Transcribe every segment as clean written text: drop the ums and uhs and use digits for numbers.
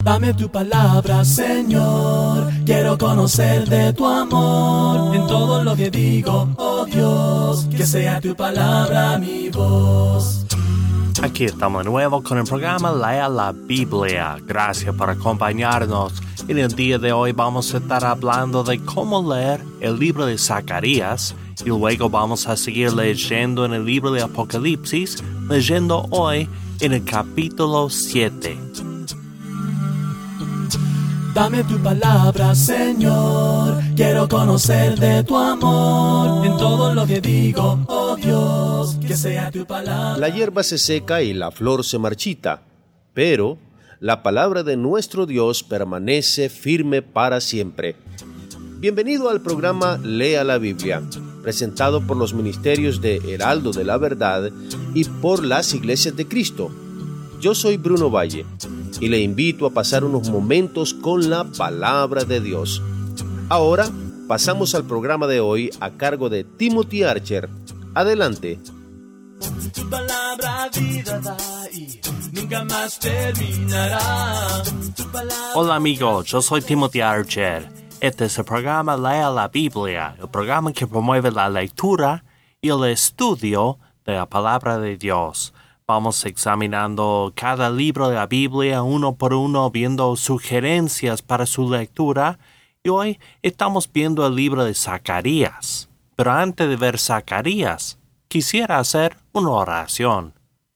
Dame tu palabra, Señor, quiero conocer de tu amor. En todo lo que digo, oh Dios, que sea tu palabra mi voz. Aquí estamos de nuevo con el programa Lea la Biblia. Gracias por acompañarnos. En el día de hoy vamos a estar hablando de cómo leer el libro de Zacarías y luego vamos a seguir leyendo en el libro de Apocalipsis, leyendo hoy en el capítulo 7. Dame tu palabra, Señor, quiero conocer de tu amor. En todo lo que digo, oh Dios, que sea tu palabra. La hierba se seca y la flor se marchita, pero la palabra de nuestro Dios permanece firme para siempre. Bienvenido al programa Lea la Biblia, presentado por los ministerios de Heraldo de la Verdad y por las Iglesias de Cristo. Yo soy Bruno Valle y le invito a pasar unos momentos con la palabra de Dios. Ahora pasamos al programa de hoy a cargo de Timothy Archer. Adelante. Tu palabra vida da y nunca más terminará. Hola amigos, yo soy Timothy Archer. Este es el programa Lea la Biblia, el programa que promueve la lectura y el estudio de la palabra de Dios. Vamos examinando cada libro de la Biblia uno por uno, viendo sugerencias para su lectura. Y hoy estamos viendo el libro de Zacarías. Pero antes de ver Zacarías, quisiera hacer una oración.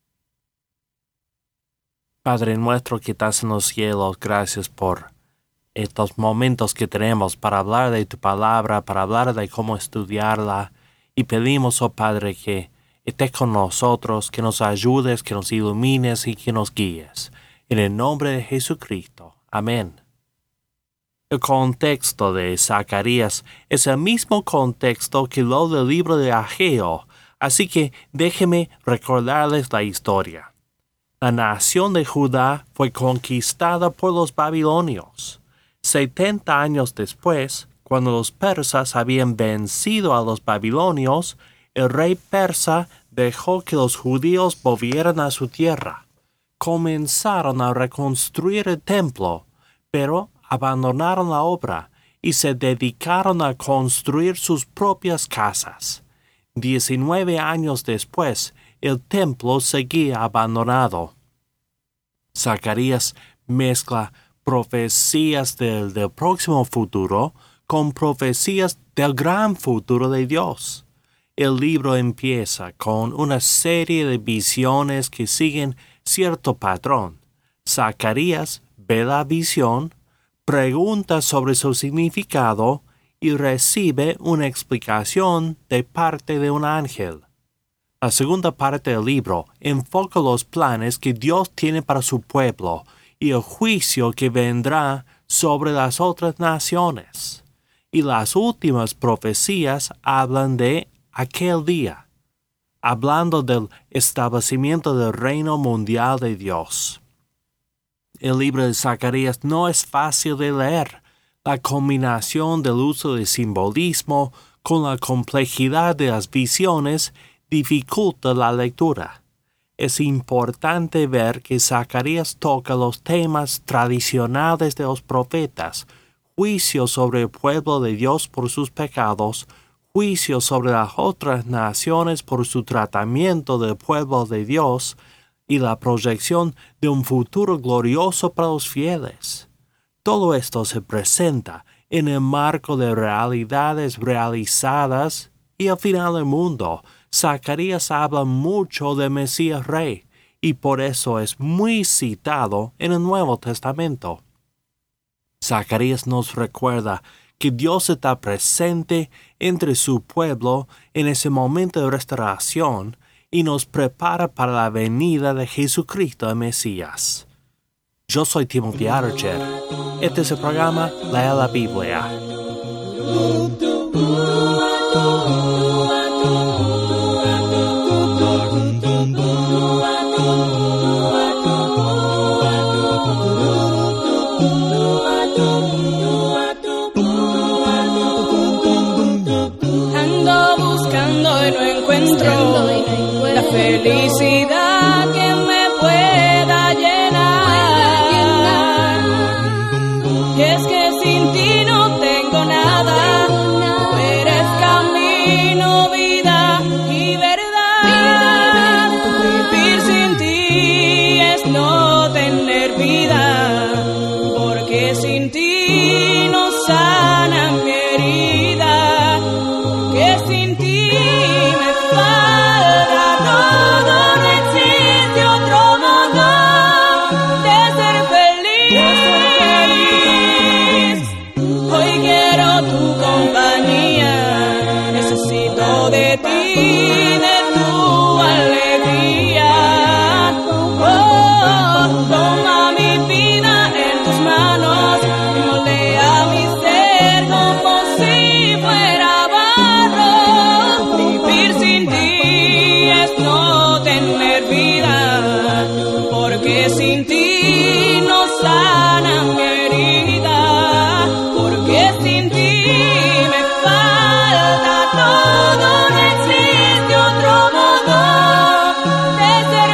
Padre nuestro que estás en los cielos, gracias por estos momentos que tenemos para hablar de tu palabra, para hablar de cómo estudiarla. Y pedimos, oh Padre, que estés con nosotros, que nos ayudes, que nos ilumines y que nos guíes. En el nombre de Jesucristo. Amén. El contexto de Zacarías es el mismo contexto que lo del libro de Ageo, así que déjenme recordarles la historia. La nación de Judá fue conquistada por los babilonios. 70 años después, cuando los persas habían vencido a los babilonios, el rey persa dejó que los judíos volvieran a su tierra. Comenzaron a reconstruir el templo, pero abandonaron la obra y se dedicaron a construir sus propias casas. 19 años después, el templo seguía abandonado. Zacarías mezcla profecías del próximo futuro con profecías del gran futuro de Dios. El libro empieza con una serie de visiones que siguen cierto patrón. Zacarías ve la visión, pregunta sobre su significado y recibe una explicación de parte de un ángel. La segunda parte del libro enfoca los planes que Dios tiene para su pueblo y el juicio que vendrá sobre las otras naciones. Y las últimas profecías hablan de aquel día, hablando del establecimiento del reino mundial de Dios. El libro de Zacarías no es fácil de leer. La combinación del uso de simbolismo con la complejidad de las visiones dificulta la lectura. Es importante ver que Zacarías toca los temas tradicionales de los profetas: juicio sobre el pueblo de Dios por sus pecados, juicio sobre las otras naciones por su tratamiento del pueblo de Dios y la proyección de un futuro glorioso para los fieles. Todo esto se presenta en el marco de realidades realizadas y al final del mundo. Zacarías habla mucho de Mesías Rey y por eso es muy citado en el Nuevo Testamento. Zacarías nos recuerda que Dios está presente entre su pueblo en ese momento de restauración y nos prepara para la venida de Jesucristo el Mesías. Yo soy Timothy Archer. Este es el programa Lea la Biblia. La felicidad que me pueda llenar. es que sin ti no tengo nada. Tú eres camino, vida y verdad. Vivir sin ti es no tener vida, porque sin ti no sana mi herida, que sin ti me falta todo. No existe otro modo de ser feliz. Hoy quiero tu compañía, necesito de ti, de tu alegría. Oh, toma mi vida en tus manos y moldea mi ser como si fuera barro. Vivir sin ti es no tener vida, porque sin ti no sana mi herida, porque sin ti me falta todo. No existe otro modo de ser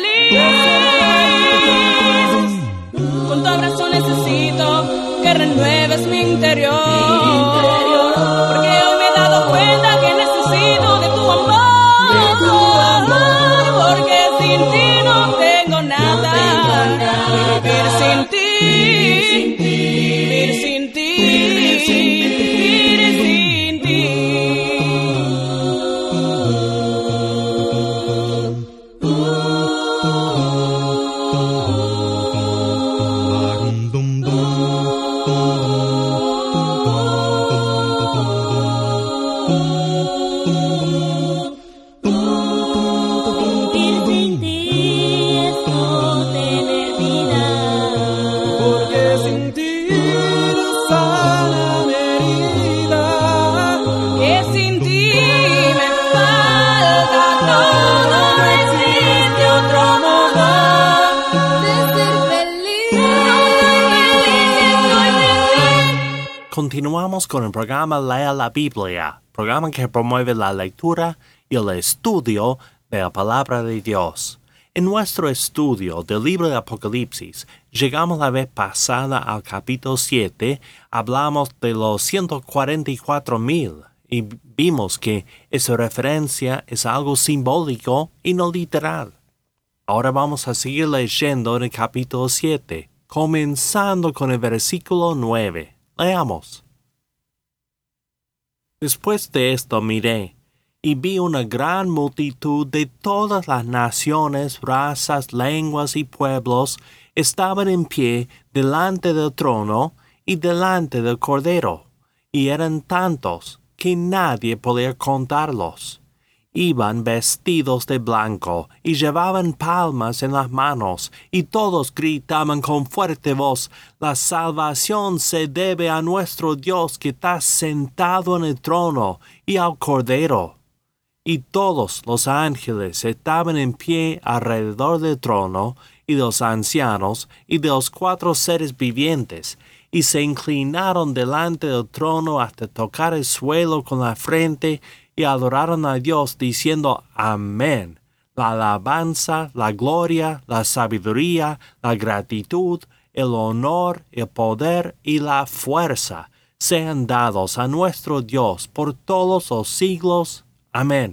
feliz. Con tu abrazo necesito que renueves mi interior, porque hoy me he dado cuenta que necesito de tu amor, porque sin ti no tengo nada. Vivir sin ti, vivir sin ti, vivir sin ti. Vivir sin ti es no tener vida, Porque sin ti no sana mi herida, que sin ti me falta todo. No existe otro modo de ser feliz. Continuamos con el programa Lea la Biblia, programa que promueve la lectura y el estudio de la palabra de Dios. En nuestro estudio del libro de Apocalipsis, llegamos la vez pasada al capítulo 7, hablamos de los 144,000 y vimos que esa referencia es algo simbólico y no literal. Ahora vamos a seguir leyendo en el capítulo 7, comenzando con el versículo 9. Leamos. Después de esto miré, y vi una gran multitud de todas las naciones, razas, lenguas y pueblos estaban en pie delante del trono y delante del Cordero, y eran tantos que nadie podía contarlos. Iban vestidos de blanco y llevaban palmas en las manos, y todos gritaban con fuerte voz: la salvación se debe a nuestro Dios que está sentado en el trono y al Cordero. Y todos los ángeles estaban en pie alrededor del trono, y de los ancianos, y de los 4 seres vivientes, y se inclinaron delante del trono hasta tocar el suelo con la frente, y adoraron a Dios diciendo: Amén. La alabanza, la gloria, la sabiduría, la gratitud, el honor, el poder y la fuerza sean dados a nuestro Dios por todos los siglos. Amén.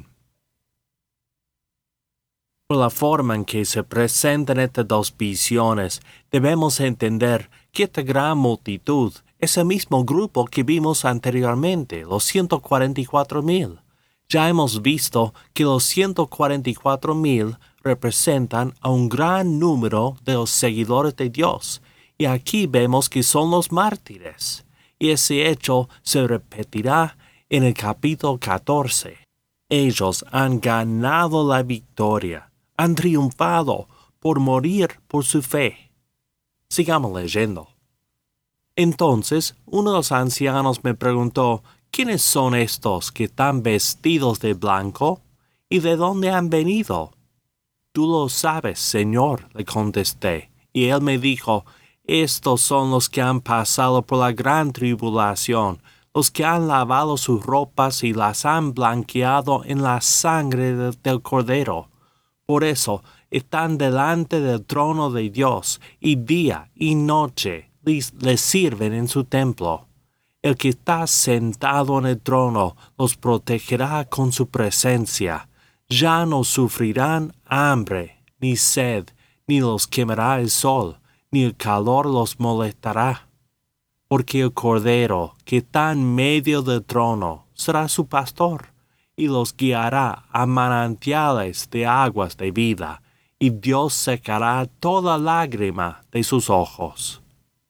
Por la forma en que se presentan estas dos visiones, debemos entender que esta gran multitud es el mismo grupo que vimos anteriormente, los 144,000. Ya hemos visto que los 144,000 representan a un gran número de los seguidores de Dios, y aquí vemos que son los mártires, y ese hecho se repetirá en el capítulo 14. Ellos han ganado la victoria, han triunfado por morir por su fe. Sigamos leyendo. Entonces uno de los ancianos me preguntó: ¿quiénes son estos que están vestidos de blanco? ¿Y de dónde han venido? Tú lo sabes, Señor, le contesté. Y él me dijo: estos son los que han pasado por la gran tribulación, los que han lavado sus ropas y las han blanqueado en la sangre del Cordero. Por eso están delante del trono de Dios, y día y noche les sirven en su templo. El que está sentado en el trono los protegerá con su presencia. Ya no sufrirán hambre, ni sed, ni los quemará el sol, ni el calor los molestará. Porque el Cordero que está en medio del trono será su pastor, y los guiará a manantiales de aguas de vida, y Dios secará toda lágrima de sus ojos.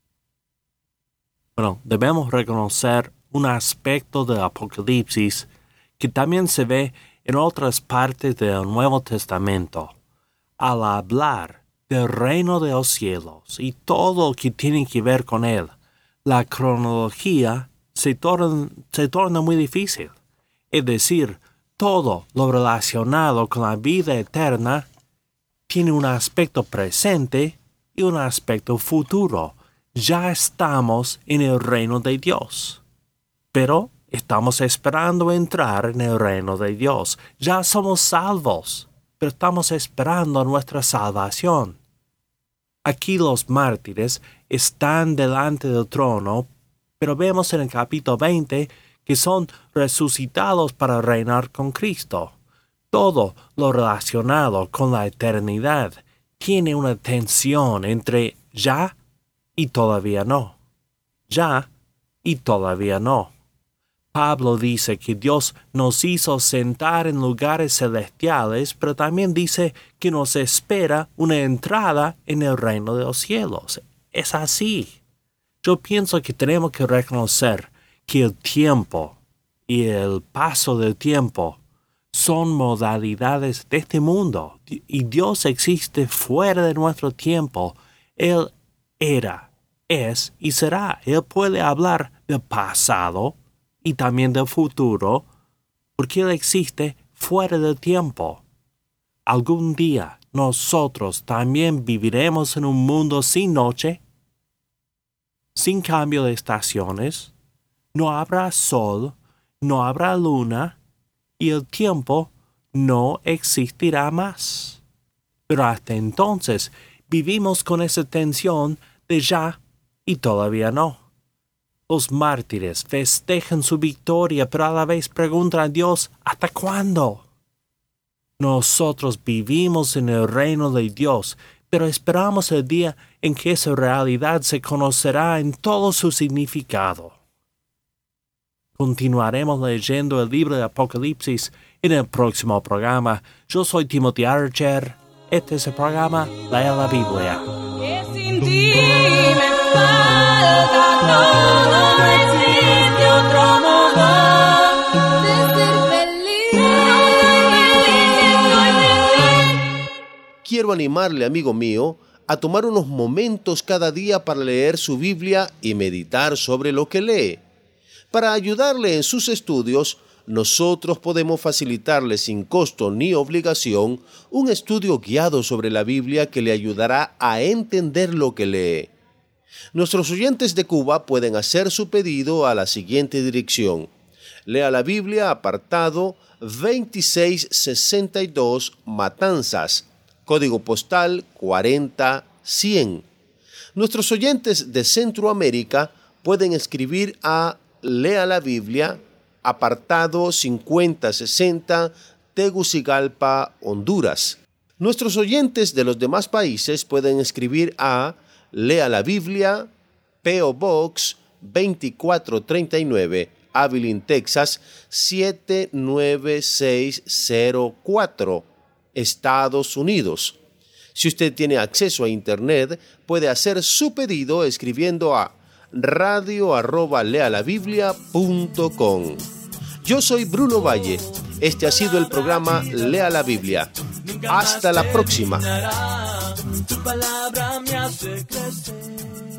Bueno, debemos reconocer un aspecto del Apocalipsis que también se ve en otras partes del Nuevo Testamento. Al hablar del reino de los cielos y todo lo que tiene que ver con él, la cronología se torna muy difícil. Es decir, todo lo relacionado con la vida eterna tiene un aspecto presente y un aspecto futuro. Ya estamos en el reino de Dios, pero estamos esperando entrar en el reino de Dios. Ya somos salvos, pero estamos esperando nuestra salvación. Aquí los mártires están delante del trono, pero vemos en el capítulo 20 que son resucitados para reinar con Cristo. Todo lo relacionado con la eternidad tiene una tensión entre ya y todavía no. Ya y todavía no. Pablo dice que Dios nos hizo sentar en lugares celestiales, pero también dice que nos espera una entrada en el reino de los cielos. Es así. Yo pienso que tenemos que reconocer que el tiempo y el paso del tiempo son modalidades de este mundo, y Dios existe fuera de nuestro tiempo. Él era, es y será. Él puede hablar del pasado y también del futuro, porque Él existe fuera del tiempo. Algún día nosotros también viviremos en un mundo sin noche, sin cambio de estaciones. No habrá sol, no habrá luna, y el tiempo no existirá más. Pero hasta entonces vivimos con esa tensión de ya y todavía no. Los mártires festejan su victoria, pero a la vez preguntan a Dios, ¿hasta cuándo? Nosotros vivimos en el reino de Dios, pero esperamos el día en que esa realidad se conocerá en todo su significado. Continuaremos leyendo el libro de Apocalipsis en el próximo programa. Yo soy Timothy Archer. Este es el programa Lea la Biblia. Que sin ti me falta todo, no existe otro modo de ser feliz. Quiero animarle, amigo mío, a tomar unos momentos cada día para leer su Biblia y meditar sobre lo que lee. Para ayudarle en sus estudios, nosotros podemos facilitarle sin costo ni obligación un estudio guiado sobre la Biblia que le ayudará a entender lo que lee. Nuestros oyentes de Cuba pueden hacer su pedido a la siguiente dirección: Lea la Biblia, apartado 2662, Matanzas, código postal 40100. Nuestros oyentes de Centroamérica pueden escribir a Lea la Biblia, apartado 5060, Tegucigalpa, Honduras. Nuestros oyentes de los demás países pueden escribir a Lea la Biblia, P.O. Box 2439, Abilene, Texas 79604, Estados Unidos. Si usted tiene acceso a Internet, puede hacer su pedido escribiendo a radio@lealabiblia.com. Yo soy Bruno Valle. Este ha sido el programa Lea la Biblia. Hasta la próxima. Tu palabra me hace crecer.